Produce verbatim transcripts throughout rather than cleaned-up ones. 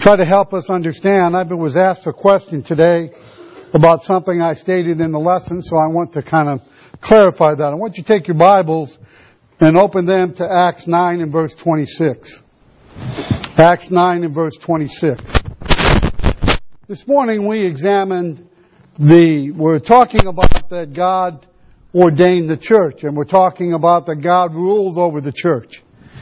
try to help us understand. I was asked a question today about something I stated in the lesson, so I want to kind of clarify that. I want you to take your Bibles and open them to Acts nine and verse twenty-six. Acts nine and verse twenty-six. This morning we examined the, we're talking about that God ordained the church, and we're talking about that God rules over the church.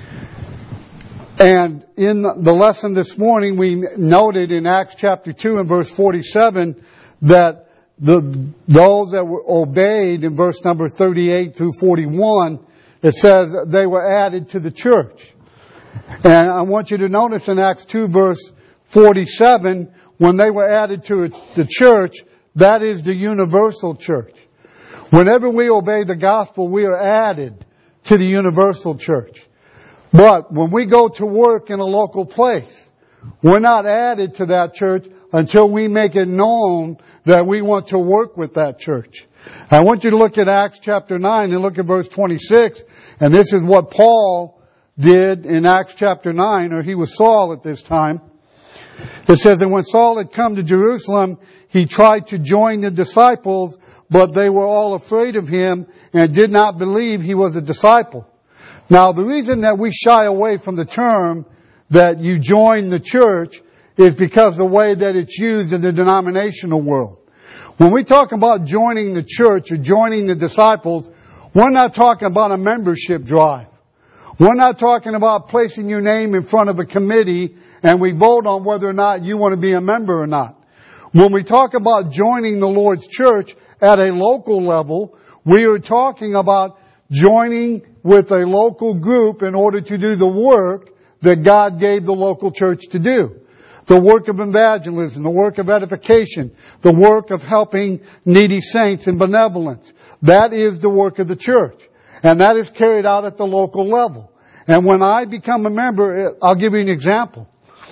And in the lesson this morning, we noted in Acts chapter two and verse forty-seven that the those that were obeyed in verse number thirty-eight through forty-one, it says they were added to the church. And I want you to notice in Acts two verse forty-seven, when they were added to the church, that is the universal church. Whenever we obey the gospel, we are added to the universal church. But when we go to work in a local place, we're not added to that church until we make it known that we want to work with that church. I want you to look at Acts chapter nine and look at verse twenty-six. And this is what Paul did in Acts chapter nine, or he was Saul at this time. It says, and when Saul had come to Jerusalem, he tried to join the disciples, but they were all afraid of him and did not believe he was a disciple. Now, the reason that we shy away from the term that you join the church is because of the way that it's used in the denominational world. When we talk about joining the church or joining the disciples, we're not talking about a membership drive. We're not talking about placing your name in front of a committee and we vote on whether or not you want to be a member or not. When we talk about joining the Lord's church at a local level, we are talking about joining with a local group in order to do the work that God gave the local church to do. The work of evangelism, the work of edification, the work of helping needy saints and benevolence. That is the work of the church. And that is carried out at the local level. And when I become a member, I'll give you an example.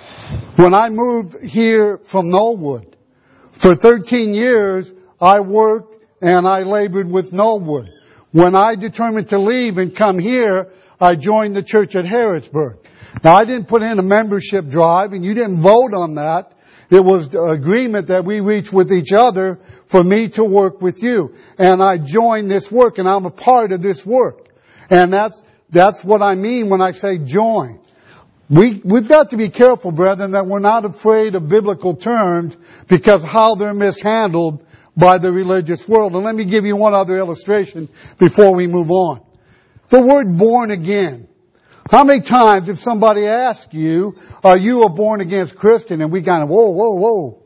When I moved here from Knollwood, for thirteen years, I worked and I labored with Knollwood. When I determined to leave and come here, I joined the church at Harrodsburg. Now, I didn't put in a membership drive, and you didn't vote on that. It was the agreement that we reached with each other for me to work with you. And I joined this work, and I'm a part of this work. And that's that's what I mean when I say join. We, we've got to be careful, brethren, that we're not afraid of biblical terms because how they're mishandled by the religious world. And let me give you one other illustration before we move on. The word born again. How many times if somebody asks you, are you a born again Christian? And we kind of, whoa, whoa, whoa.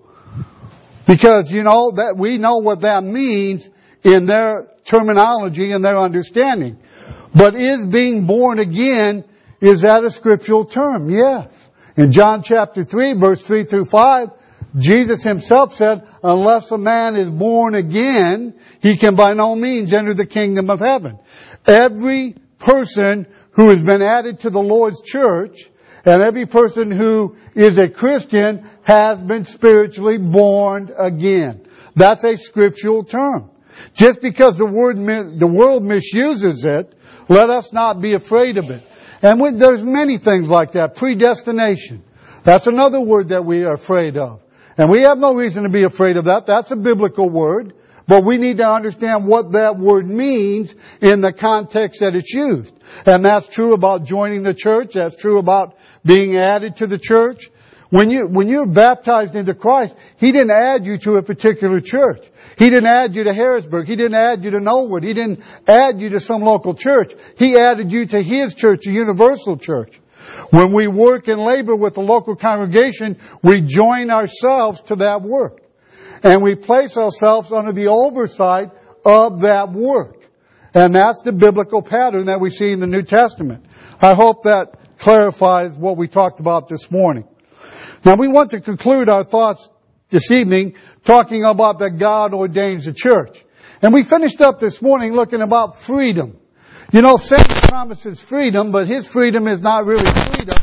Because, you know, that we know what that means in their terminology and their understanding. But is being born again, is that a scriptural term? Yes. In John chapter three, verse three through five, Jesus himself said, unless a man is born again, he can by no means enter the kingdom of heaven. Every person who has been added to the Lord's church and every person who is a Christian has been spiritually born again. That's a scriptural term. Just because the word, the world misuses it, let us not be afraid of it. And when, there's many things like that. Predestination. That's another word that we are afraid of. And we have no reason to be afraid of that. That's a biblical word. But we need to understand what that word means in the context that it's used. And that's true about joining the church. That's true about being added to the church. When you, when you're baptized into Christ, He didn't add you to a particular church. He didn't add you to Harrisburg. He didn't add you to Knollwood. He didn't add you to some local church. He added you to His church, a universal church. When we work and labor with the local congregation, we join ourselves to that work. And we place ourselves under the oversight of that work. And that's the biblical pattern that we see in the New Testament. I hope that clarifies what we talked about this morning. Now we want to conclude our thoughts this evening talking about that God ordains the church. And we finished up this morning looking about freedom. You know, Satan promises freedom, but his freedom is not really freedom.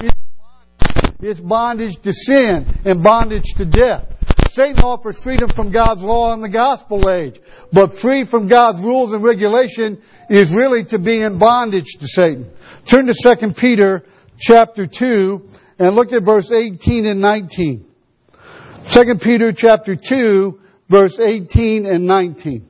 It's bondage to sin and bondage to death. Satan offers freedom from God's law in the gospel age. But free from God's rules and regulation is really to be in bondage to Satan. Turn to Second Peter chapter two and look at verse eighteen and nineteen. Second Peter chapter two, verse eighteen and nineteen.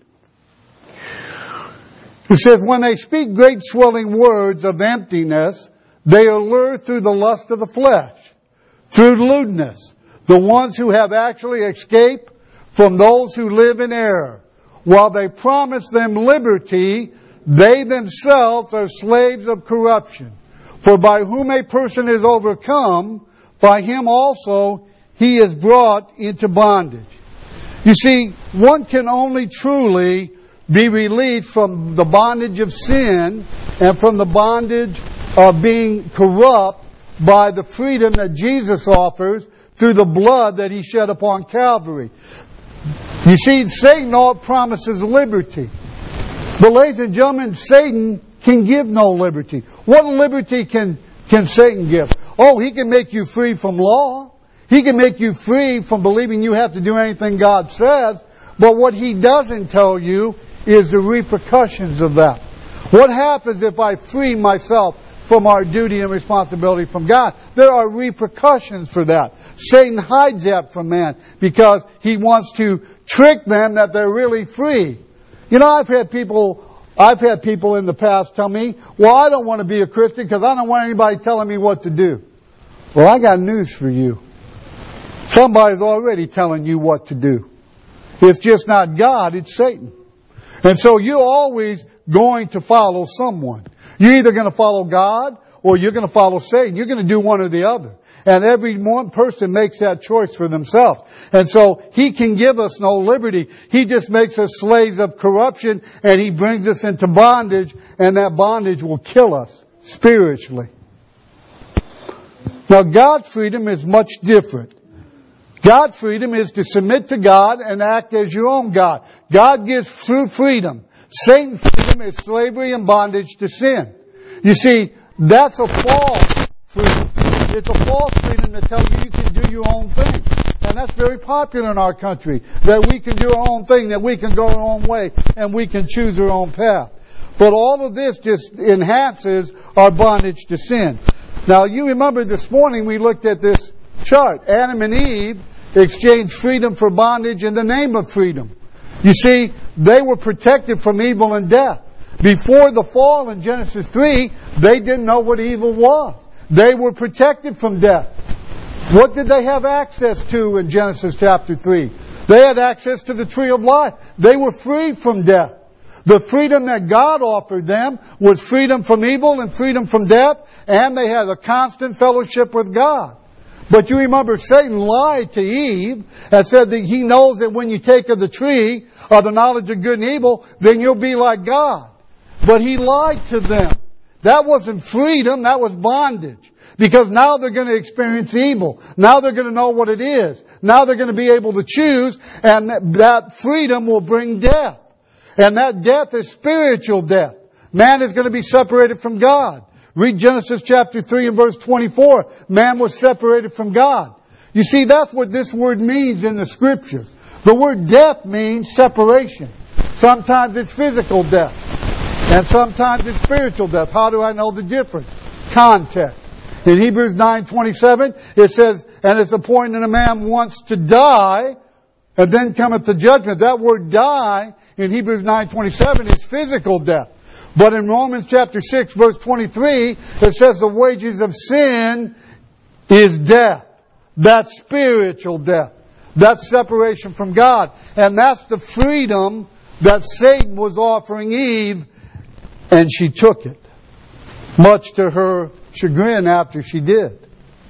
It says, when they speak great swelling words of emptiness, they allure through the lust of the flesh, through lewdness, the ones who have actually escaped from those who live in error. While they promise them liberty, they themselves are slaves of corruption. For by whom a person is overcome, by him also he is brought into bondage. You see, one can only truly be released from the bondage of sin and from the bondage of being corrupt by the freedom that Jesus offers through the blood that He shed upon Calvary. You see, Satan all promises liberty. But ladies and gentlemen, Satan can give no liberty. What liberty can, can Satan give? Oh, he can make you free from law. He can make you free from believing you have to do anything God says. But what he doesn't tell you is the repercussions of that. What happens if I free myself from our duty and responsibility from God? There are repercussions for that. Satan hides that from man because he wants to trick them that they're really free. You know, I've had people, I've had people in the past tell me, well, I don't want to be a Christian because I don't want anybody telling me what to do. Well, I got news for you. Somebody's already telling you what to do. It's just not God, it's Satan. And so you're always going to follow someone. You're either going to follow God or you're going to follow Satan. You're going to do one or the other. And every one person makes that choice for themselves. And so He can give us no liberty. He just makes us slaves of corruption and He brings us into bondage, and that bondage will kill us spiritually. Now, God's freedom is much different. God's freedom is to submit to God and act as your own God. God gives true freedom. Satan's freedom is slavery and bondage to sin. You see, that's a false freedom. It's a false freedom that tells you you can do your own thing. And that's very popular in our country, that we can do our own thing, that we can go our own way, and we can choose our own path. But all of this just enhances our bondage to sin. Now, you remember this morning we looked at this chart. Adam and Eve exchanged freedom for bondage in the name of freedom. You see, they were protected from evil and death. Before the fall in Genesis three, they didn't know what evil was. They were protected from death. What did they have access to in Genesis chapter three? They had access to the tree of life. They were free from death. The freedom that God offered them was freedom from evil and freedom from death, and they had a constant fellowship with God. But you remember Satan lied to Eve and said that he knows that when you take of the tree of the knowledge of good and evil, then you'll be like God. But he lied to them. That wasn't freedom, that was bondage. Because now they're going to experience evil. Now they're going to know what it is. Now they're going to be able to choose, and that freedom will bring death. And that death is spiritual death. Man is going to be separated from God. Read Genesis chapter three and verse twenty-four. Man was separated from God. You see, that's what this word means in the Scripture. The word death means separation. Sometimes it's physical death. And sometimes it's spiritual death. How do I know the difference? Context. In Hebrews nine twenty-seven, it says, and it's appointed a man wants to die, and then cometh the judgment. That word die in Hebrews nine twenty-seven is physical death. But in Romans chapter six verse twenty-three, it says the wages of sin is death. That's spiritual death. That's separation from God. And that's the freedom that Satan was offering Eve, and she took it. Much to her chagrin after she did.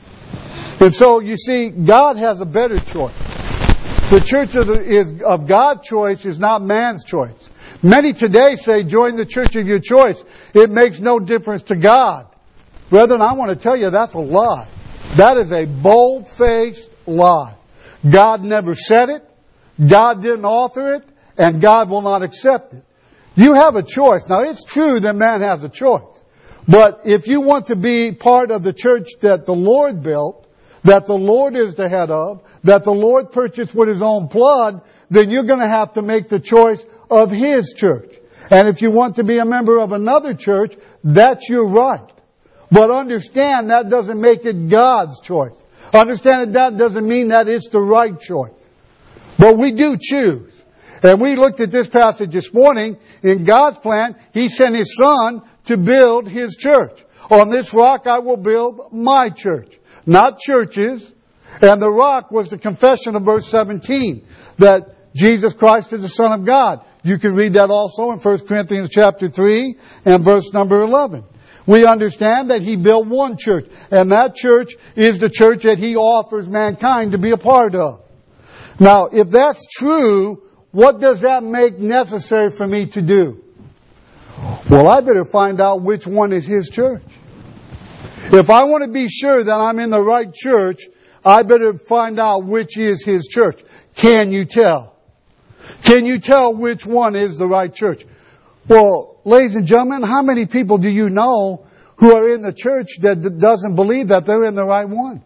And so, you see, God has a better choice. The church of, the, is, of God's choice is not man's choice. Many today say, join the church of your choice. It makes no difference to God. Brethren, I want to tell you that's a lie. That is a bold-faced lie. God never said it. God didn't author it. And God will not accept it. You have a choice. Now, it's true that man has a choice. But if you want to be part of the church that the Lord built, that the Lord is the head of, that the Lord purchased with His own blood, then you're going to have to make the choice of His church. And if you want to be a member of another church, that's your right. But understand that doesn't make it God's choice. Understand that that doesn't mean that it's the right choice. But we do choose. And we looked at this passage this morning. In God's plan, He sent His Son to build His church. On this rock I will build my church. Not churches. And the rock was the confession of verse seventeen. That Jesus Christ is the Son of God. You can read that also in First Corinthians chapter three and verse number eleven. We understand that He built one church. And that church is the church that He offers mankind to be a part of. Now, if that's true, what does that make necessary for me to do? Well, I better find out which one is His church. If I want to be sure that I'm in the right church, I better find out which is His church. Can you tell? Can you tell which one is the right church? Well, ladies and gentlemen, how many people do you know who are in the church that doesn't believe that they're in the right one?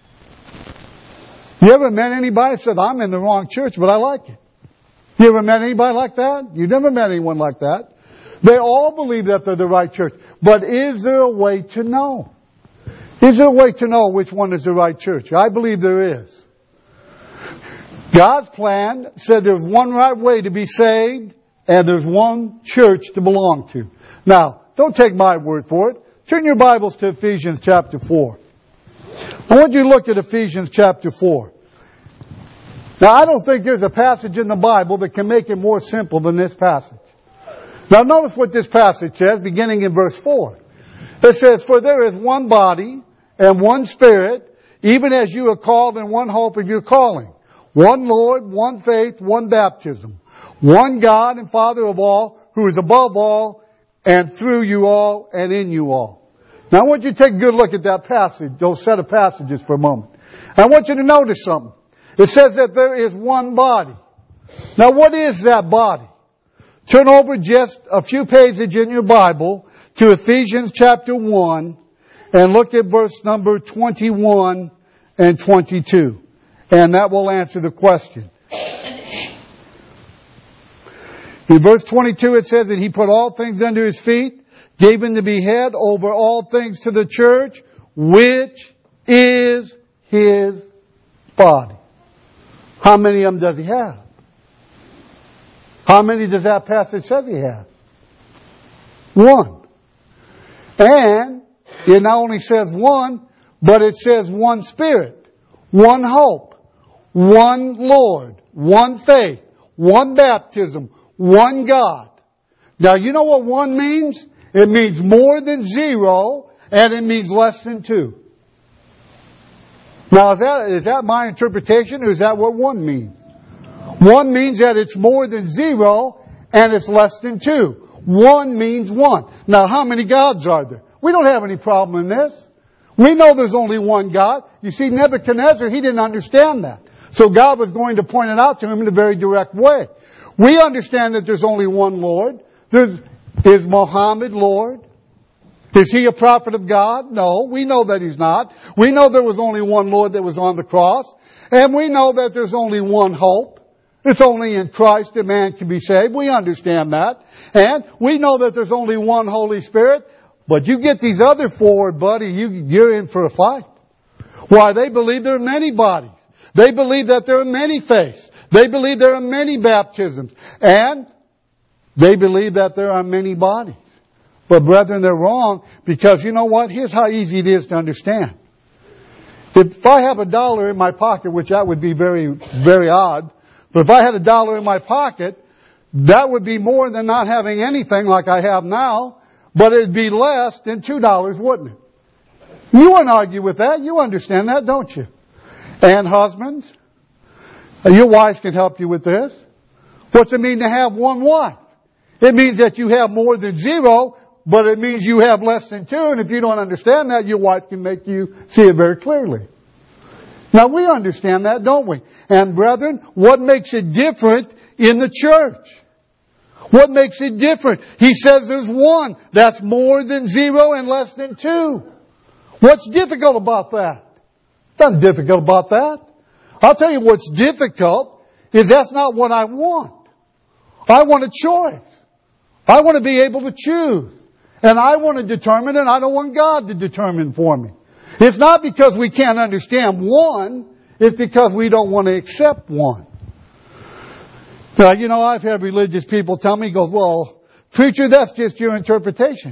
You ever met anybody that said, I'm in the wrong church, but I like it? You ever met anybody like that? You never met anyone like that. They all believe that they're the right church. But is there a way to know? Is there a way to know which one is the right church? I believe there is. God's plan said there's one right way to be saved, and there's one church to belong to. Now, don't take my word for it. Turn your Bibles to Ephesians chapter four. I want you to look at Ephesians chapter four. Now, I don't think there's a passage in the Bible that can make it more simple than this passage. Now, notice what this passage says, beginning in verse four. It says, For there is one body and one Spirit, even as you are called in one hope of your calling. One Lord, one faith, one baptism. One God and Father of all, who is above all, and through you all, and in you all. Now I want you to take a good look at that passage, those set of passages for a moment. I want you to notice something. It says that there is one body. Now what is that body? Turn over just a few pages in your Bible to Ephesians chapter one and look at verse number twenty-one and twenty-two. And that will answer the question. In verse twenty-two it says that He put all things under His feet, gave Him to be head over all things to the church, which is His body. How many of them does He have? How many does that passage say He has? One. And it not only says one, but it says one Spirit, one hope, one Lord, one faith, one baptism, one God. Now you know what one means? It means more than zero, and it means less than two. Now is that, is that my interpretation, or is that what one means? One means that it's more than zero, and it's less than two. One means one. Now how many gods are there? We don't have any problem in this. We know there's only one God. You see, Nebuchadnezzar, he didn't understand that. So God was going to point it out to him in a very direct way. We understand that there's only one Lord. There's, is Muhammad Lord? Is He a prophet of God? No, we know that He's not. We know there was only one Lord that was on the cross. And we know that there's only one hope. It's only in Christ that man can be saved. We understand that. And we know that there's only one Holy Spirit. But you get these other four, buddy, you, you're in for a fight. Why? They believe there are many bodies. They believe that there are many faiths. They believe there are many baptisms. And they believe that there are many bodies. But brethren, they're wrong, because you know what? Here's how easy it is to understand. If I have a dollar in my pocket, which that would be very, very odd, but if I had a dollar in my pocket, that would be more than not having anything like I have now, but it'd be less than two dollars, wouldn't it? You wouldn't argue with that. You understand that, don't you? And husbands, your wives can help you with this. What's it mean to have one wife? It means that you have more than zero, but it means you have less than two. And if you don't understand that, your wife can make you see it very clearly. Now we understand that, don't we? And brethren, what makes it different in the church? What makes it different? He says there's one. That's more than zero and less than two. What's difficult about that? Nothing difficult about that. I'll tell you what's difficult is that's not what I want. I want a choice. I want to be able to choose. And I want to determine it, and I don't want God to determine for me. It's not because we can't understand one, it's because we don't want to accept one. Now, you know, I've had religious people tell me, goes, well, preacher, that's just your interpretation.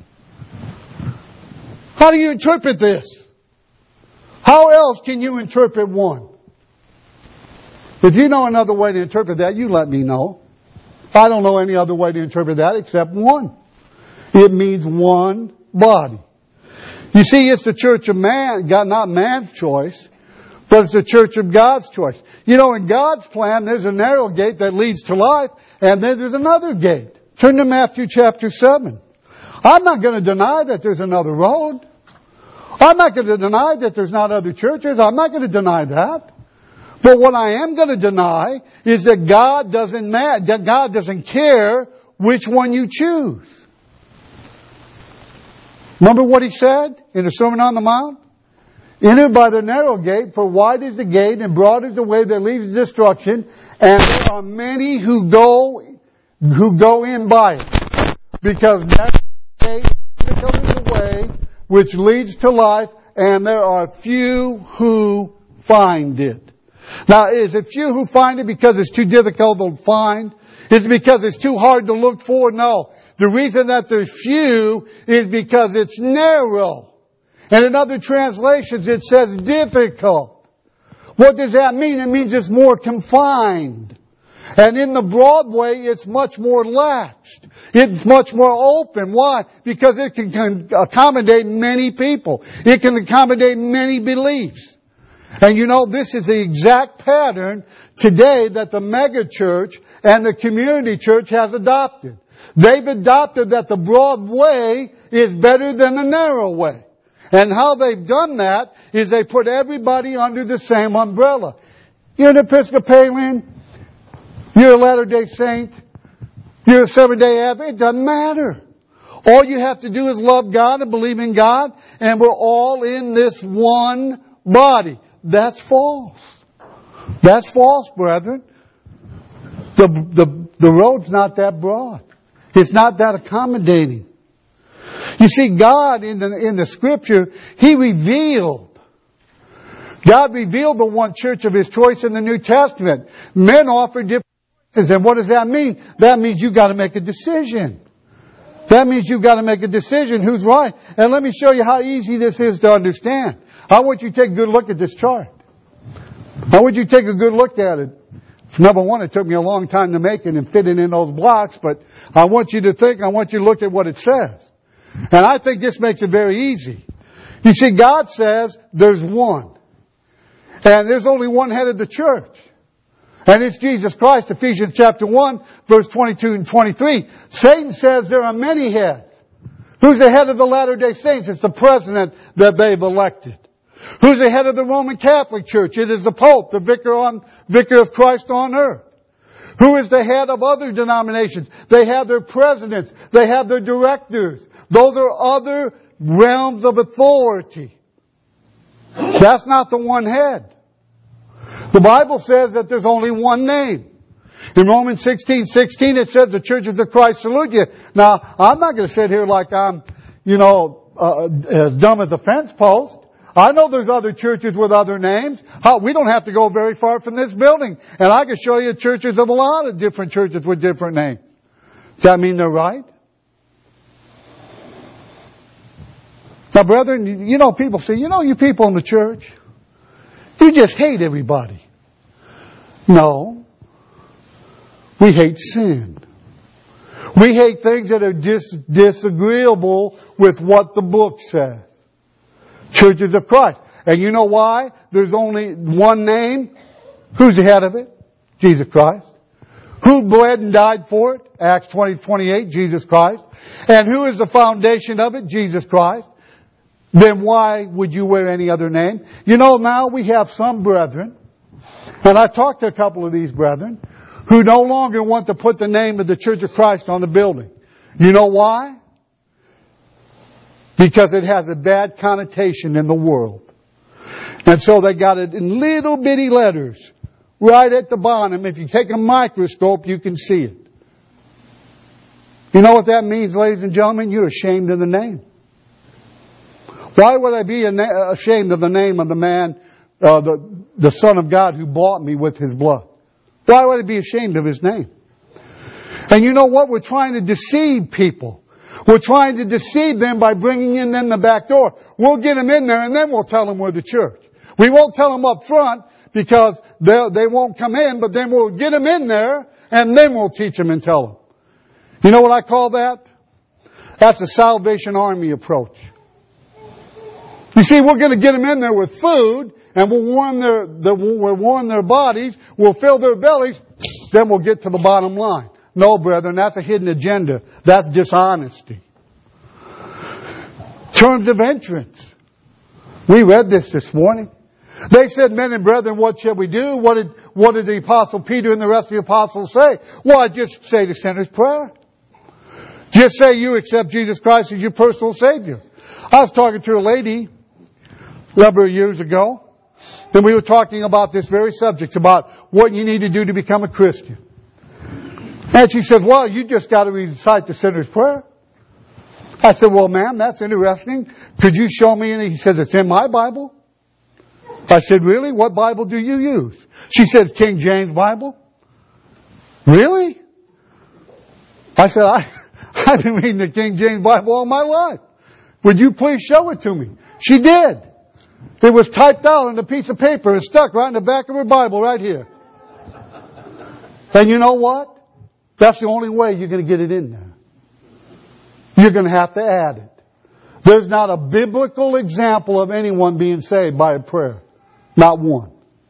How do you interpret this? How else can you interpret one? If you know another way to interpret that, you let me know. I don't know any other way to interpret that except one. It means one body. You see, it's the church of man, God, not man's choice, but it's the church of God's choice. You know, in God's plan, there's a narrow gate that leads to life, and then there's another gate. Turn to Matthew chapter seven. I'm not going to deny that there's another road. I'm not going to deny that there's not other churches. I'm not going to deny that. But what I am going to deny is that God doesn't matter, that God doesn't care which one you choose. Remember what He said in the Sermon on the Mount? Enter by the narrow gate, for wide is the gate and broad is the way that leads to destruction, and there are many who go who go in by it. Because that gate is the way which leads to life, and there are few who find it. Now, is it few who find it because it's too difficult to find? Is it because it's too hard to look for? No. The reason that there's few is because it's narrow. And in other translations it says difficult. What does that mean? It means it's more confined. And in the broad way, it's much more laxed. It's much more open. Why? Because it can accommodate many people. It can accommodate many beliefs. And you know, this is the exact pattern today that the mega church and the community church has adopted. They've adopted that the broad way is better than the narrow way. And how they've done that is they put everybody under the same umbrella. You're an Episcopalian, you're a Latter-day Saint, you're a Seventh-day Adventist, it doesn't matter. All you have to do is love God and believe in God, and we're all in this one body. That's false. That's false, brethren. The, the, the road's not that broad. It's not that accommodating. You see, God in the, in the Scripture, He revealed. God revealed the one church of His choice in the New Testament. Men offer different choices. And what does that mean? That means you've got to make a decision. That means you've got to make a decision who's right. And let me show you how easy this is to understand. I want you to take a good look at this chart. I want you to take a good look at it. Number one, it took me a long time to make it and fit it in those blocks, but I want you to think, I want you to look at what it says. And I think this makes it very easy. You see, God says there's one. And there's only one head of the church. And it's Jesus Christ, Ephesians chapter one, verse twenty-two and twenty-three. Satan says there are many heads. Who's the head of the Latter-day Saints? It's the president that they've elected. Who's the head of the Roman Catholic Church? It is the Pope, the vicar on, vicar of Christ on earth. Who is the head of other denominations? They have their presidents. They have their directors. Those are other realms of authority. That's not the one head. The Bible says that there's only one name. In Romans sixteen sixteen it says the churches of Christ salute you. Now, I'm not going to sit here like I'm, you know, uh, as dumb as a fence post. I know there's other churches with other names. How, we don't have to go very far from this building. And I can show you churches of a lot of different churches with different names. Does that mean they're right? Now, brethren, you know, people say, you know, you people in the church, you just hate everybody. No. We hate sin. We hate things that are dis- disagreeable with what the book says. Churches of Christ. And you know why? There's only one name. Who's the head of it? Jesus Christ. Who bled and died for it? Acts twenty twenty-eight, Jesus Christ. And who is the foundation of it? Jesus Christ. Then why would you wear any other name? You know, now we have some brethren, and I've talked to a couple of these brethren, who no longer want to put the name of the Church of Christ on the building. You know why? Because it has a bad connotation in the world. And so they got it in little bitty letters right at the bottom. If you take a microscope, you can see it. You know what that means, ladies and gentlemen? You're ashamed of the name. Why would I be ashamed of the name of the man, uh, the, the Son of God who bought me with His blood? Why would I be ashamed of His name? And you know what? We're trying to deceive people. We're trying to deceive them by bringing in them the back door. We'll get them in there and then we'll tell them we're the church. We won't tell them up front because they they won't come in, but then we'll get them in there and then we'll teach them and tell them. You know what I call that? That's the Salvation Army approach. You see, we're going to get them in there with food, and we'll warm their, the, we'll warm their bodies, we'll fill their bellies, then we'll get to the bottom line. No, brethren, that's a hidden agenda. That's dishonesty. Terms of entrance. We read this this morning. They said, men and brethren, what shall we do? What did, what did the Apostle Peter and the rest of the apostles say? Well, I just say the sinner's prayer. Just say you accept Jesus Christ as your personal Savior. I was talking to a lady a number of years ago, and we were talking about this very subject, about what you need to do to become a Christian. And she says, well, you just got to recite the sinner's prayer. I said, well, ma'am, that's interesting. Could you show me any? He says, it's in my Bible. I said, really? What Bible do you use? She says, King James Bible. Really? I said, I, I've been reading the King James Bible all my life. Would you please show it to me? She did. It was typed out on a piece of paper and stuck right in the back of her Bible right here. And you know what? That's the only way you're going to get it in there. You're going to have to add it. There's not a biblical example of anyone being saved by a prayer. Not one.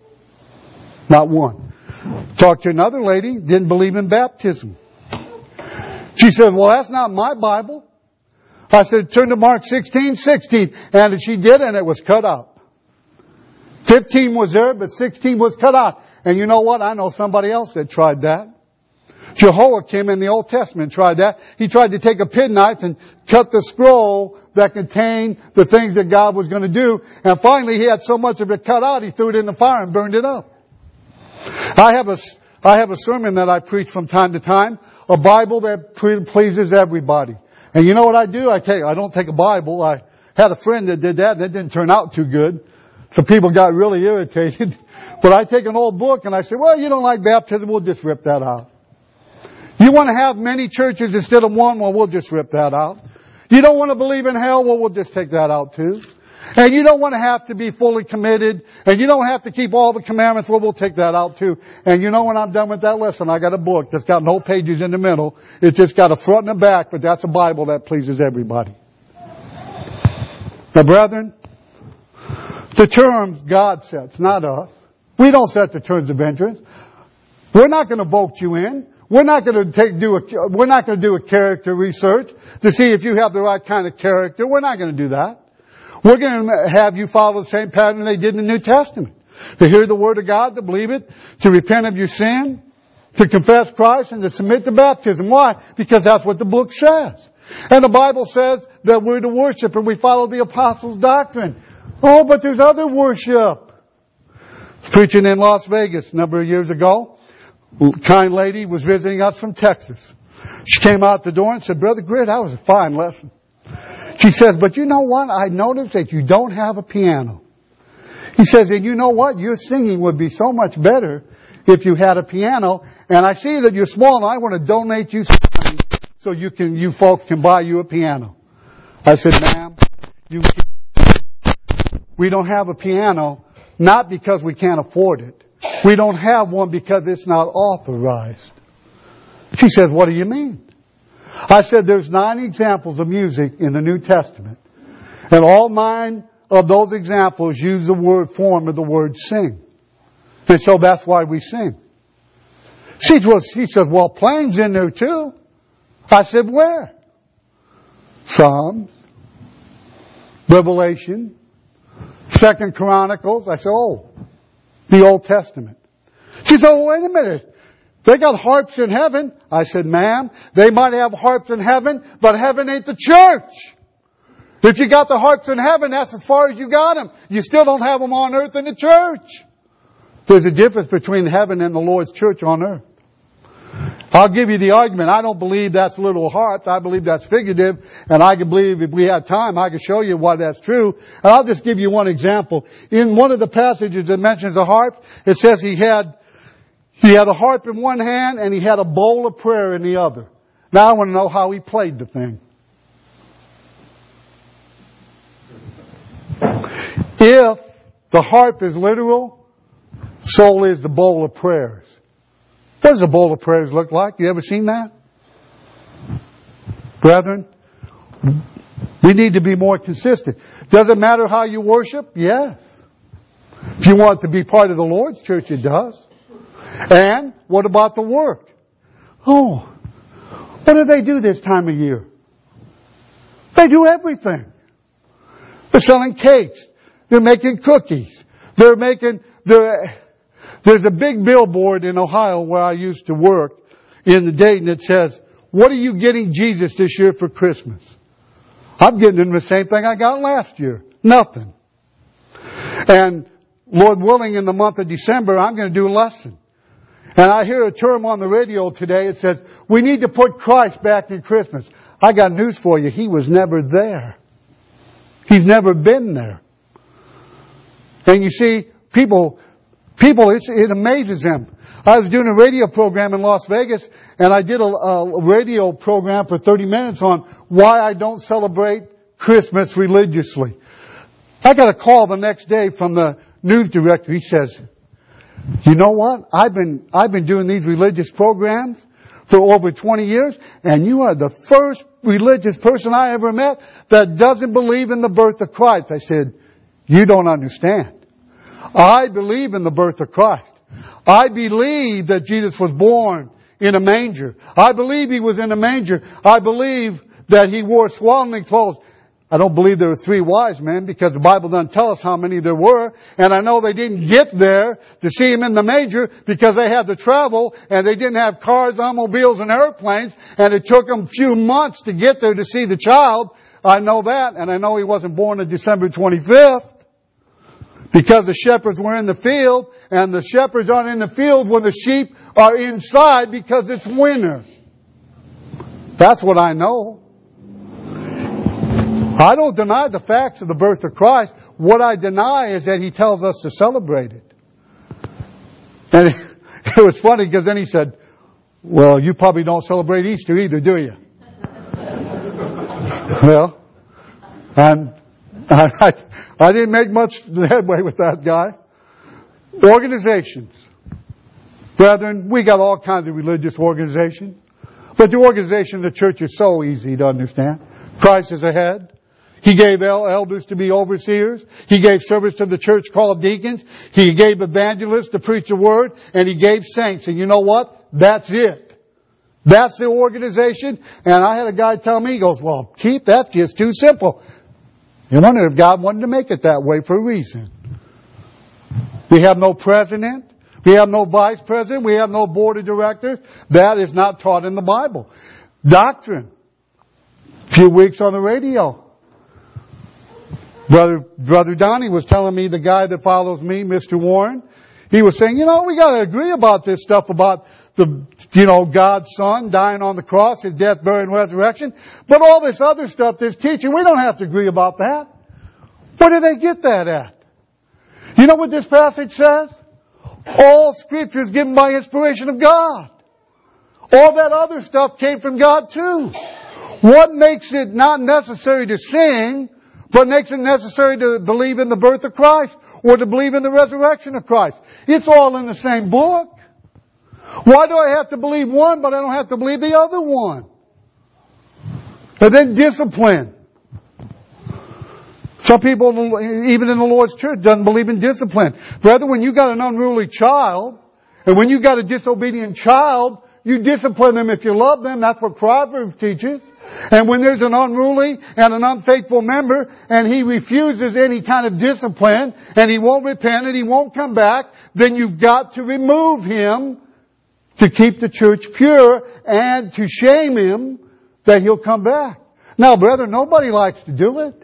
Not one. Talked to another lady, didn't believe in baptism. She said, well, that's not my Bible. I said, turn to Mark sixteen sixteen. And she did, and it was cut out. fifteen was there, but sixteen was cut out. And you know what? I know somebody else that tried that. Jehoiakim in the Old Testament tried that. He tried to take a penknife and cut the scroll that contained the things that God was going to do. And finally, he had so much of it cut out, he threw it in the fire and burned it up. I have a, I have a sermon that I preach from time to time, a Bible that pleases everybody. And you know what I do? I take, I don't take a Bible. I had a friend that did that, and it didn't turn out too good. So people got really irritated. But I take an old book and I say, well, you don't like baptism, we'll just rip that out. You want to have many churches instead of one? Well, we'll just rip that out. You don't want to believe in hell? Well, we'll just take that out too. And you don't want to have to be fully committed, and you don't have to keep all the commandments? Well, we'll take that out too. And you know, when I'm done with that lesson, I got a book that's got no pages in the middle. It's just got a front and a back, but that's a Bible that pleases everybody. Now, brethren, the terms God sets, not us. We don't set the terms of entrance. We're not going to vote you in. We're not going to take, do a, we're not going to do a character research to see if you have the right kind of character. We're not going to do that. We're going to have you follow the same pattern they did in the New Testament. To hear the Word of God, to believe it, to repent of your sin, to confess Christ, and to submit to baptism. Why? Because that's what the book says. And the Bible says that we're to worship and we follow the apostles' doctrine. Oh, but there's other worship. Preaching in Las Vegas a number of years ago. A kind lady was visiting us from Texas. She came out the door and said, Brother Grid, that was a fine lesson. She says, but you know what? I noticed that you don't have a piano. He says, and you know what? Your singing would be so much better if you had a piano. And I see that you're small and I want to donate you some money so you can, you folks can buy you a piano. I said, ma'am, you we don't have a piano, not because we can't afford it. We don't have one because it's not authorized. She says, what do you mean? I said, there's nine examples of music in the New Testament. And all nine of those examples use the word form of the word sing. And so that's why we sing. She, she says, well, playing's in there too. I said, where? Psalms, Revelation, Second Chronicles. I said, oh, the Old Testament. She said, oh, wait a minute. They got harps in heaven. I said, ma'am, they might have harps in heaven, but heaven ain't the church. If you got the harps in heaven, that's as far as you got them. You still don't have them on earth in the church. There's a difference between heaven and the Lord's church on earth. I'll give you the argument. I don't believe that's little harps. I believe that's figurative. And I can believe if we had time, I can show you why that's true. And I'll just give you one example. In one of the passages that mentions a harp, it says he had, he had a harp in one hand and he had a bowl of prayer in the other. Now I want to know how he played the thing. If the harp is literal, so is the bowl of prayers. What does a bowl of prayers look like? You ever seen that? Brethren, we need to be more consistent. Does it matter how you worship? Yes. If you want to be part of the Lord's church, it does. And what about the work? Oh, what do they do this time of year? They do everything. They're selling cakes. They're making cookies. They're making, they're, there's a big billboard in Ohio where I used to work in the Dayton that says, what are you getting Jesus this year for Christmas? I'm getting him the same thing I got last year. Nothing. And Lord willing, in the month of December, I'm going to do a lesson. And I hear a term on the radio today. It says, we need to put Christ back in Christmas. I got news for you. He was never there. He's never been there. And you see, people, people, it's, it amazes them. I was doing a radio program in Las Vegas, and I did a, a radio program for thirty minutes on why I don't celebrate Christmas religiously. I got a call the next day from the news director. He says, you know what? I've been, I've been doing these religious programs for over twenty years, and you are the first religious person I ever met that doesn't believe in the birth of Christ. I said, you don't understand. I believe in the birth of Christ. I believe that Jesus was born in a manger. I believe He was in a manger. I believe that He wore swaddling clothes. I don't believe there were three wise men because the Bible doesn't tell us how many there were. And I know they didn't get there to see Him in the manger because they had to travel and they didn't have cars, automobiles, and airplanes. And it took them a few months to get there to see the child. I know that. And I know He wasn't born on December twenty-fifth because the shepherds were in the field. And the shepherds aren't in the field when the sheep are inside because it's winter. That's what I know. I don't deny the facts of the birth of Christ. What I deny is that He tells us to celebrate it. And it, it was funny because then he said, well, you probably don't celebrate Easter either, do you? Well, and I, I, I didn't make much headway with that guy. Organizations. Brethren, we got all kinds of religious organizations. But the organization of the church is so easy to understand. Christ is ahead. He gave elders to be overseers. He gave servants to the church called deacons. He gave evangelists to preach the word. And He gave saints. And you know what? That's it. That's the organization. And I had a guy tell me, he goes, well, Keith, that's just too simple. You wonder if God wanted to make it that way for a reason. We have no president. We have no vice president. We have no board of directors. That is not taught in the Bible. Doctrine. A few weeks on the radio. Brother, Brother Donnie was telling me, the guy that follows me, Mister Warren, he was saying, you know, we got to agree about this stuff about the, you know, God's Son dying on the cross, His death, burial, and resurrection. But all this other stuff there's teaching, we don't have to agree about that. Where do they get that at? You know what this passage says? All Scripture is given by inspiration of God. All that other stuff came from God too. What makes it not necessary to sing, but makes it necessary to believe in the birth of Christ or to believe in the resurrection of Christ? It's all in the same book. Why do I have to believe one, but I don't have to believe the other one? And then discipline. Some people, even in the Lord's church, doesn't believe in discipline. Brother, when you got an unruly child, and when you got a disobedient child, you discipline them if you love them. That's what Proverbs teaches. And when there's an unruly and an unfaithful member, and he refuses any kind of discipline, and he won't repent and he won't come back, then you've got to remove him to keep the church pure and to shame him that he'll come back. Now, brother, nobody likes to do it.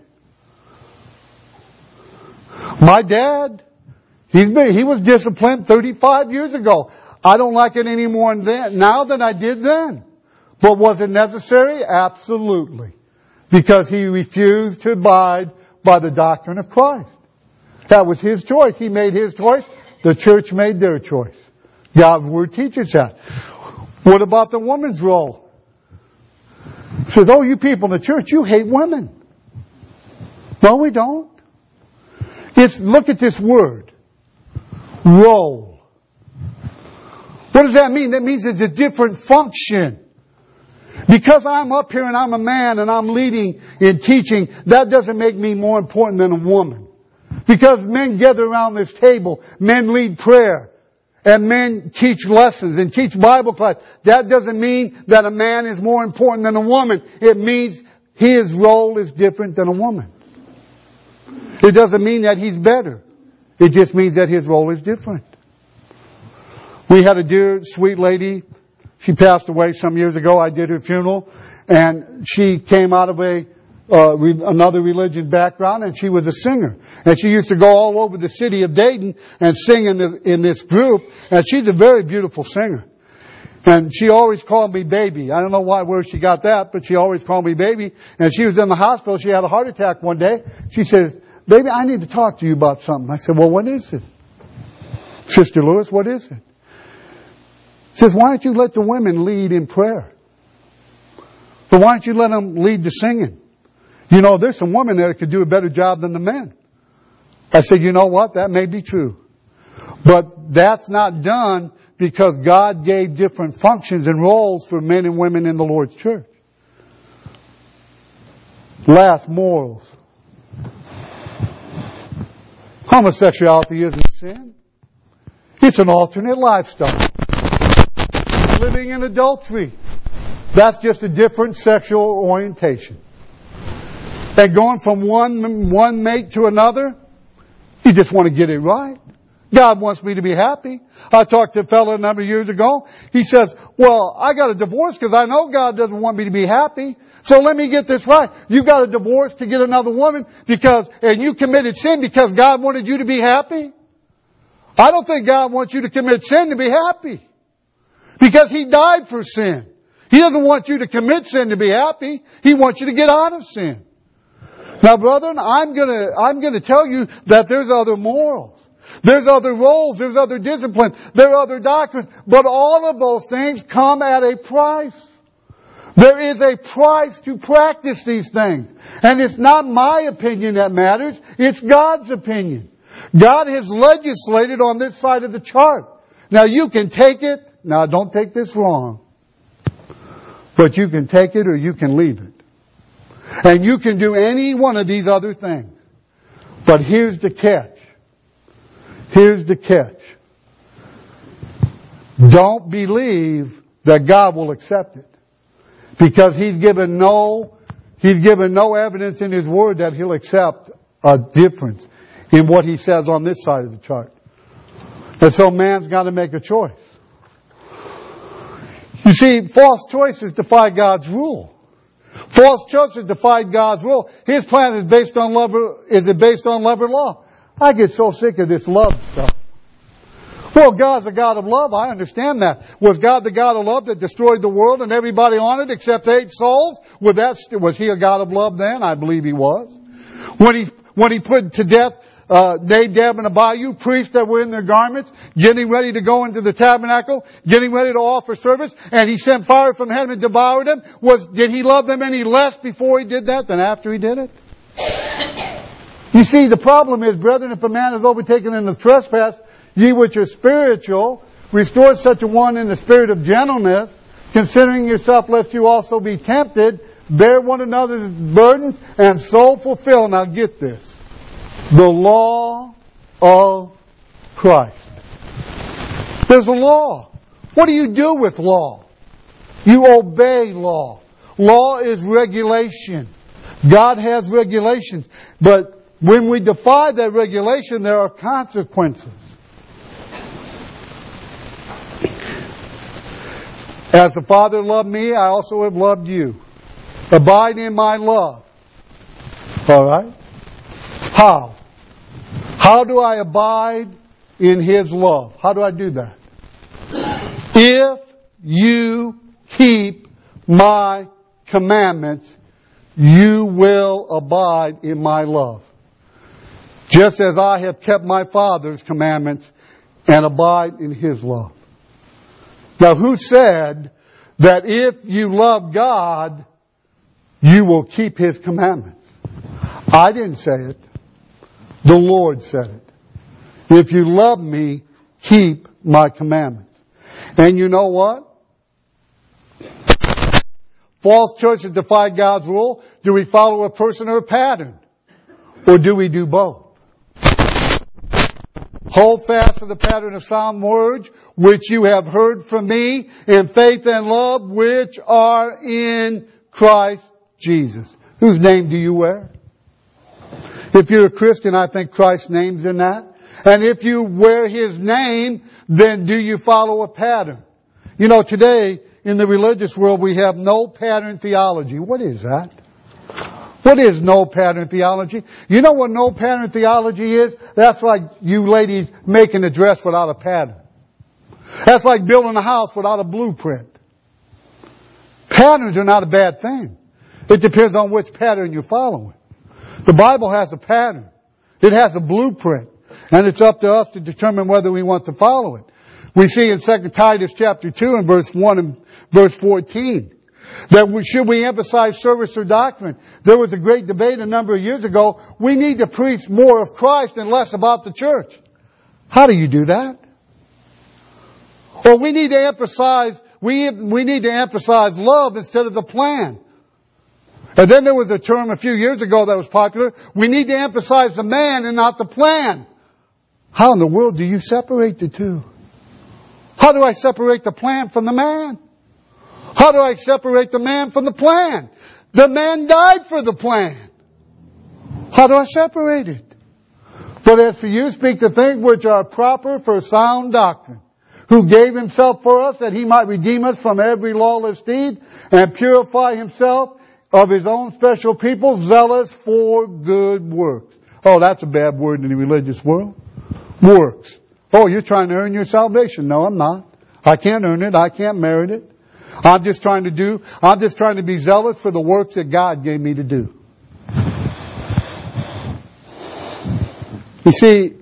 My dad, he's been, he was disciplined thirty-five years ago. I don't like it any more than now than I did then. But was it necessary? Absolutely. Because he refused to abide by the doctrine of Christ. That was his choice. He made his choice. The church made their choice. God's Word teaches that. What about the woman's role? It says, oh, you people in the church, you hate women. No, we don't. It's, look at this word. Role. What does that mean? That means it's a different function. Because I'm up here and I'm a man and I'm leading in teaching, that doesn't make me more important than a woman. Because men gather around this table, men lead prayer, and men teach lessons and teach Bible class. That doesn't mean that a man is more important than a woman. It means his role is different than a woman. It doesn't mean that he's better. It just means that his role is different. We had a dear, sweet lady. She passed away some years ago. I did her funeral. And she came out of a uh, re- another religious background, and she was a singer. And she used to go all over the city of Dayton and sing in this, in this group. And she's a very beautiful singer. And she always called me baby. I don't know why, where she got that, but she always called me baby. And she was in the hospital. She had a heart attack one day. She says, baby, I need to talk to you about something. I said, well, what is it? Sister Lewis, what is it? She says, why don't you let the women lead in prayer? But why don't you let them lead the singing? You know, there's some women there that could do a better job than the men. I said, you know what? That may be true. But that's not done because God gave different functions and roles for men and women in the Lord's church. Last, morals. Homosexuality isn't sin. It's an alternate lifestyle. Living in adultery. That's just a different sexual orientation. And going from one, one mate to another, you just want to get it right. God wants me to be happy. I talked to a fellow a number of years ago. He says, well, I got a divorce because I know God doesn't want me to be happy. So let me get this right. You got a divorce to get another woman because, and you committed sin because God wanted you to be happy? I don't think God wants you to commit sin to be happy. Because He died for sin. He doesn't want you to commit sin to be happy. He wants you to get out of sin. Now, brethren, I'm gonna, I'm gonna tell you that there's other morals. There's other roles. There's other disciplines. There are other doctrines. But all of those things come at a price. There is a price to practice these things. And it's not my opinion that matters. It's God's opinion. God has legislated on this side of the chart. Now you can take it. Now don't take this wrong. But you can take it or you can leave it. And you can do any one of these other things. But here's the catch. Here's the catch. Don't believe that God will accept it. Because He's given no, He's given no evidence in His Word that He'll accept a difference in what He says on this side of the chart. And so man's got to make a choice. You see, false choices defy God's rule. False choices defy God's rule. His plan is based on love, or, is it based on love or law? I get so sick of this love stuff. Well, God's a God of love. I understand that. Was God the God of love that destroyed the world and everybody on it except eight souls? Was that, was He a God of love then? I believe He was. When He, when He put to death Uh, Nadab and Abihu, priests that were in their garments, getting ready to go into the tabernacle, getting ready to offer service, and He sent fire from heaven and devoured them. Was, did He love them any less before He did that than after He did it? You see, the problem is, brethren, if a man is overtaken in the trespass, ye which are spiritual, restore such a one in the spirit of gentleness, considering yourself lest you also be tempted, bear one another's burdens, and so fulfill, now get this, the law of Christ. There's a law. What do you do with law? You obey law. Law is regulation. God has regulations. But when we defy that regulation, there are consequences. As the Father loved me, I also have loved you. Abide in my love. All right? How? How do I abide in His love? How do I do that? If you keep my commandments, you will abide in my love, just as I have kept my Father's commandments and abide in His love. Now, who said that if you love God, you will keep His commandments? I didn't say it. The Lord said it. If you love me, keep my commandments. And you know what? False churches defy God's rule. Do we follow a person or a pattern? Or do we do both? Hold fast to the pattern of sound words, which you have heard from me, in faith and love, which are in Christ Jesus. Whose name do you wear? If you're a Christian, I think Christ's name's in that. And if you wear His name, then do you follow a pattern? You know, today, in the religious world, we have no pattern theology. What is that? What is no pattern theology? You know what no pattern theology is? That's like you ladies making a dress without a pattern. That's like building a house without a blueprint. Patterns are not a bad thing. It depends on which pattern you're following. The Bible has a pattern. It has a blueprint. And it's up to us to determine whether we want to follow it. We see in Second Titus chapter two and verse one and verse fourteen that we, should we emphasize service or doctrine? There was a great debate a number of years ago. We need to preach more of Christ and less about the church. How do you do that? Or we need to emphasize, we, we need to emphasize love instead of the plan. And then there was a term a few years ago that was popular. We need to emphasize the man and not the plan. How in the world do you separate the two? How do I separate the plan from the man? How do I separate the man from the plan? The man died for the plan. How do I separate it? But as for you, speak the things which are proper for sound doctrine, who gave Himself for us that He might redeem us from every lawless deed and purify Himself of His own special people, zealous for good works. Oh, that's a bad word in the religious world. Works. Oh, you're trying to earn your salvation. No, I'm not. I can't earn it. I can't merit it. I'm just trying to do, I'm just trying to be zealous for the works that God gave me to do. You see,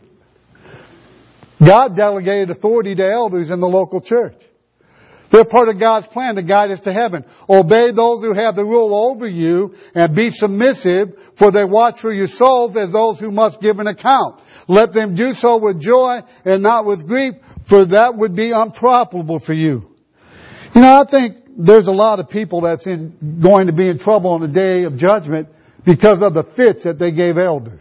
God delegated authority to elders in the local church. They're part of God's plan to guide us to heaven. Obey those who have the rule over you and be submissive, for they watch for your souls as those who must give an account. Let them do so with joy and not with grief, for that would be unprofitable for you. You know, I think there's a lot of people that's in, going to be in trouble on the day of judgment because of the fits that they gave elders.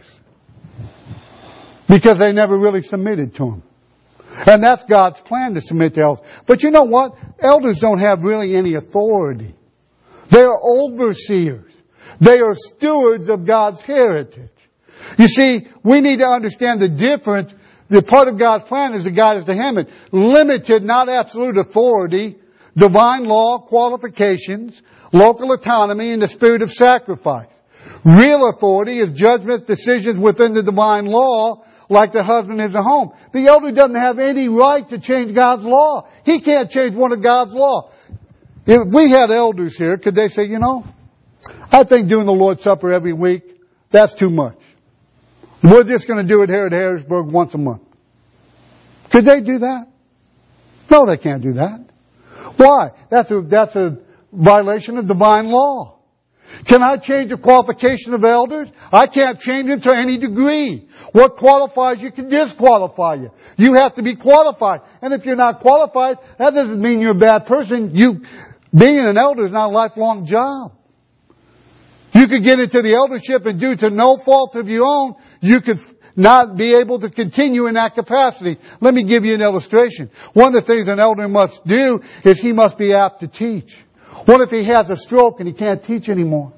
Because they never really submitted to them. And that's God's plan, to submit to elders. But you know what? Elders don't have really any authority. They are overseers. They are stewards of God's heritage. You see, we need to understand the difference. The part of God's plan is to guide us to Him. Limited, not absolute authority, divine law, qualifications, local autonomy, and the spirit of sacrifice. Real authority is judgments, decisions within the divine law, like the husband is a home. The elder doesn't have any right to change God's law. He can't change one of God's law. If we had elders here, could they say, you know, I think doing the Lord's Supper every week, that's too much. We're just going to do it here at Harrisburg once a month. Could they do that? No, they can't do that. Why? That's a, that's a violation of divine law. Can I change the qualification of elders? I can't change them to any degree. What qualifies you can disqualify you. You have to be qualified. And if you're not qualified, that doesn't mean you're a bad person. You, being an elder is not a lifelong job. You could get into the eldership and due to no fault of your own, you could not be able to continue in that capacity. Let me give you an illustration. One of the things an elder must do is he must be apt to teach. What if he has a stroke and he can't teach anymore?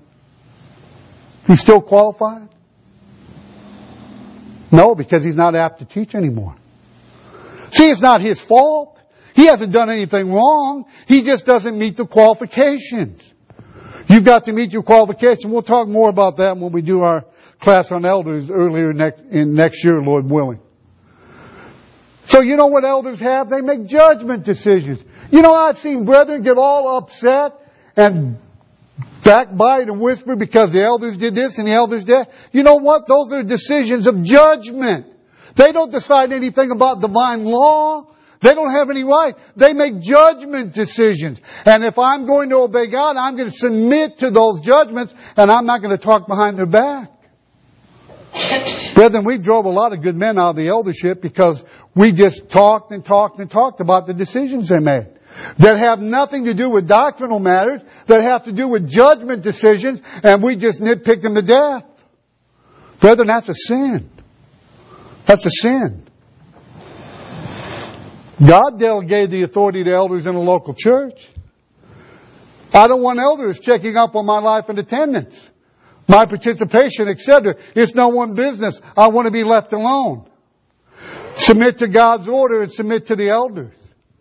He's still qualified? No, because he's not apt to teach anymore. See, it's not his fault. He hasn't done anything wrong. He just doesn't meet the qualifications. You've got to meet your qualifications. We'll talk more about that when we do our class on elders earlier next, in next year, Lord willing. So you know what elders have? They make judgment decisions. You know, I've seen brethren get all upset and backbite and whisper because the elders did this and the elders did that. You know what? Those are decisions of judgment. They don't decide anything about divine law. They don't have any right. They make judgment decisions. And if I'm going to obey God, I'm going to submit to those judgments, and I'm not going to talk behind their back. Brethren, we drove a lot of good men out of the eldership because we just talked and talked and talked about the decisions they made that have nothing to do with doctrinal matters, that have to do with judgment decisions, and we just nitpicked them to death. Brethren, that's a sin. That's a sin. God delegated the authority to elders in a local church. I don't want elders checking up on my life and attendance, my participation, et cetera. It's no one's business. I want to be left alone. Submit to God's order and submit to the elders.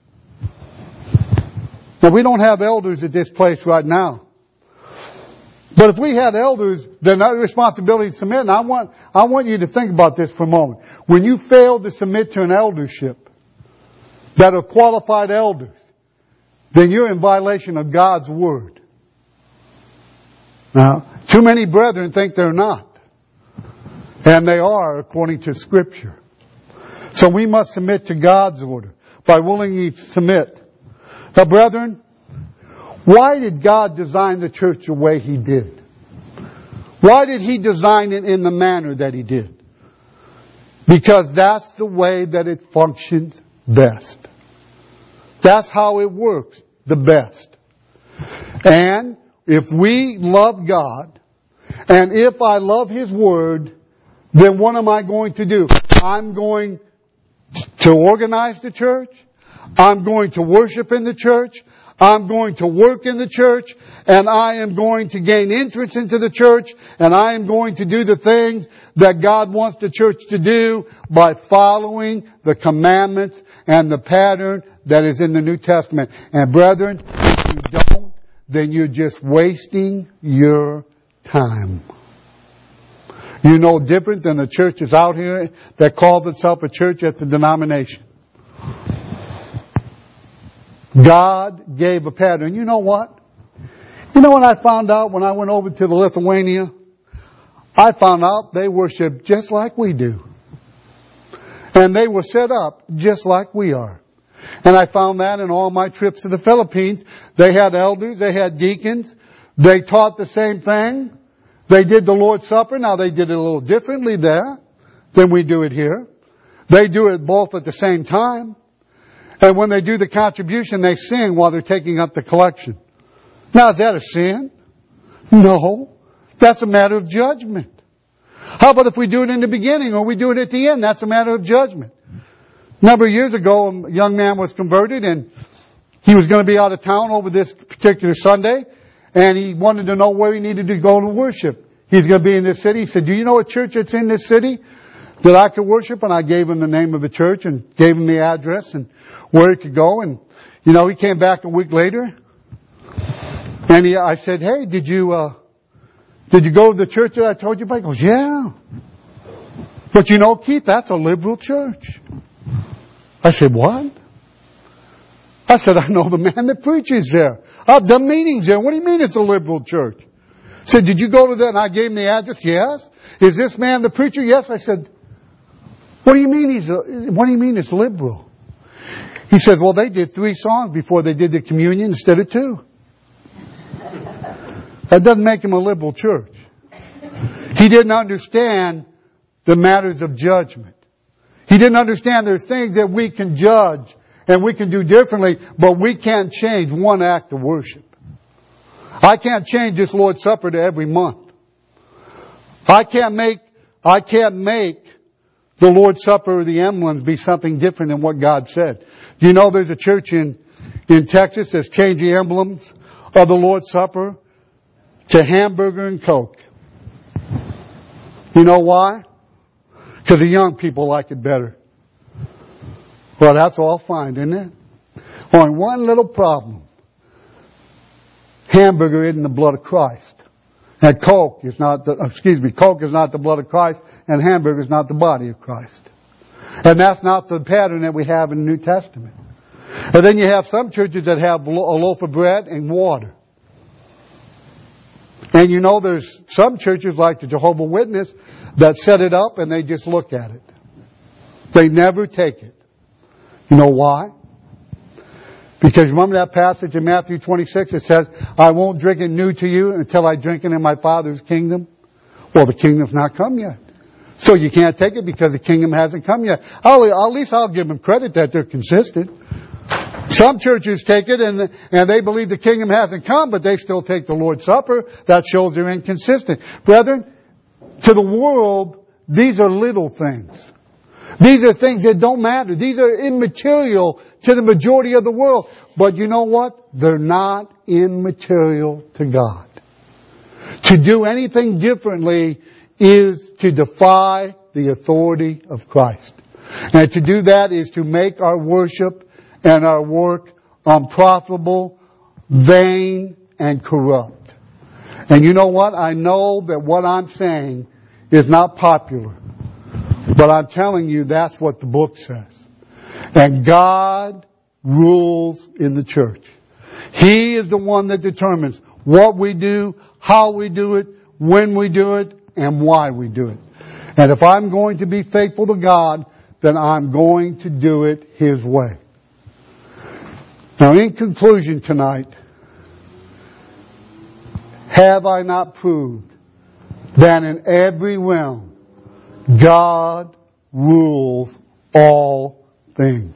Now, we don't have elders at this place right now. But if we had elders, then our responsibility to submit. And I want, I want you to think about this for a moment. When you fail to submit to an eldership that are qualified elders, then you're in violation of God's word. Now, too many brethren think they're not. And they are according to Scripture. So we must submit to God's order by willingly submit. Now, brethren, why did God design the church the way He did? Why did He design it in the manner that He did? Because that's the way that it functions best. That's how it works the best. And if we love God, and if I love His Word, then what am I going to do? I'm going to organize the church. I'm going to worship in the church. I'm going to work in the church, and I am going to gain entrance into the church, and I am going to do the things that God wants the church to do by following the commandments and the pattern that is in the New Testament. And brethren, if you don't, then you're just wasting your time. You're no different than the churches out here that calls itself a church at the denomination. God gave a pattern. You know what? You know what I found out when I went over to the Lithuania? I found out they worship just like we do. And they were set up just like we are. And I found that in all my trips to the Philippines. They had elders, they had deacons. They taught the same thing. They did the Lord's Supper. Now they did it a little differently there than we do it here. They do it both at the same time. And when they do the contribution, they sing while they're taking up the collection. Now, is that a sin? No. That's a matter of judgment. How about if we do it in the beginning or we do it at the end? That's a matter of judgment. A number of years ago, a young man was converted, and he was going to be out of town over this particular Sunday, and he wanted to know where he needed to go to worship. He's going to be in this city. He said, do you know a church that's in this city that I could worship? And I gave him the name of the church and gave him the address and where he could go. And, you know, he came back a week later. And he, I said, hey, did you, uh, did you go to the church that I told you about? He goes, yeah. But you know, Keith, that's a liberal church. I said, what? I said, I know the man that preaches there. I've done meetings there. What do you mean it's a liberal church? I said, did you go to that? And I gave him the address. Yes. Is this man the preacher? Yes. I said, what do you mean he's a, what do you mean it's liberal? He says, well, they did three songs before they did the communion instead of two. That doesn't make him a liberal church. He didn't understand the matters of judgment. He didn't understand there's things that we can judge and we can do differently, but we can't change one act of worship. I can't change this Lord's Supper to every month. I can't make, I can't make the Lord's Supper or the emblems be something different than what God said. Do you know there's a church in, in Texas that's changed the emblems of the Lord's Supper to hamburger and Coke? You know why? Because the young people like it better. Well, that's all fine, isn't it? Only one little problem. Hamburger isn't the blood of Christ. And Coke is not the, excuse me, Coke is not the blood of Christ, and hamburger is not the body of Christ. And that's not the pattern that we have in the New Testament. And then you have some churches that have a loaf of bread and water. And you know there's some churches like the Jehovah's Witness that set it up and they just look at it. They never take it. You know why? Because remember that passage in Matthew twenty-six that says, I won't drink it new to you until I drink it in my Father's kingdom. Well, the kingdom's not come yet. So you can't take it because the kingdom hasn't come yet. I'll, at least I'll give them credit that they're consistent. Some churches take it and, and they believe the kingdom hasn't come, but they still take the Lord's Supper. That shows they're inconsistent. Brethren, to the world, these are little things. These are things that don't matter. These are immaterial to the majority of the world. But you know what? They're not immaterial to God. To do anything differently is to defy the authority of Christ. And to do that is to make our worship and our work unprofitable, vain, and corrupt. And you know what? I know that what I'm saying is not popular. But I'm telling you, that's what the book says. And God rules in the church. He is the one that determines what we do, how we do it, when we do it, and why we do it. And if I'm going to be faithful to God, then I'm going to do it His way. Now, in conclusion tonight, have I not proved that in every realm God rules all things?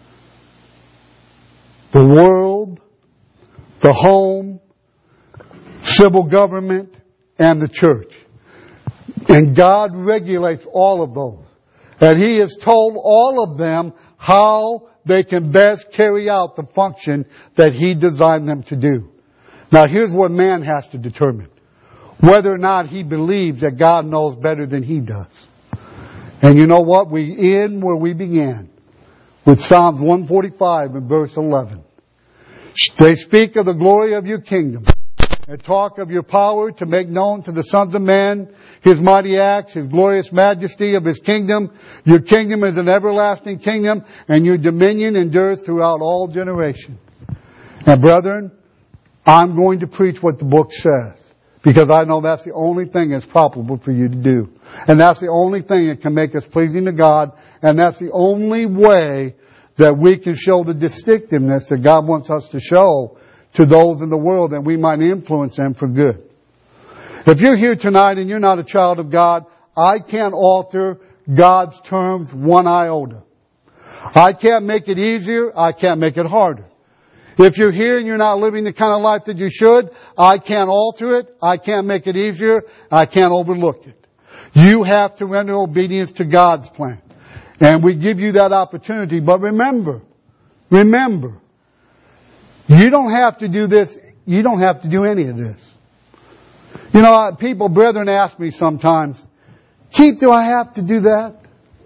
The world, the home, civil government, and the church. And God regulates all of those. And He has told all of them how they can best carry out the function that He designed them to do. Now here's what man has to determine. Whether or not he believes that God knows better than he does. And you know what? We end where we began. With Psalms one forty-five and verse eleven. They speak of the glory of your kingdom. And talk of your power to make known to the sons of men His mighty acts, His glorious majesty of His kingdom. Your kingdom is an everlasting kingdom, and your dominion endures throughout all generations. Now, brethren, I'm going to preach what the book says, because I know that's the only thing that's profitable for you to do. And that's the only thing that can make us pleasing to God, and that's the only way that we can show the distinctiveness that God wants us to show to those in the world, that we might influence them for good. If you're here tonight and you're not a child of God, I can't alter God's terms one iota. I can't make it easier. I can't make it harder. If you're here and you're not living the kind of life that you should, I can't alter it. I can't make it easier. I can't overlook it. You have to render obedience to God's plan. And we give you that opportunity. But remember, remember, you don't have to do this. You don't have to do any of this. You know, people, brethren, ask me sometimes, Keith, do I have to do that?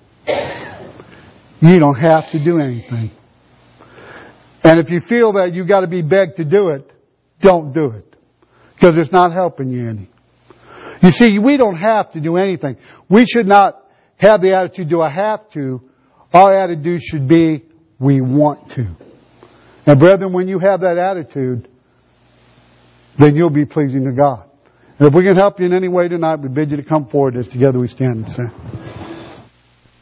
You don't have to do anything. And if you feel that you've got to be begged to do it, don't do it. Because it's not helping you any. You see, we don't have to do anything. We should not have the attitude, do I have to? Our attitude should be, we want to. And brethren, when you have that attitude, then you'll be pleasing to God. And if we can help you in any way tonight, we bid you to come forward as together we stand and sing.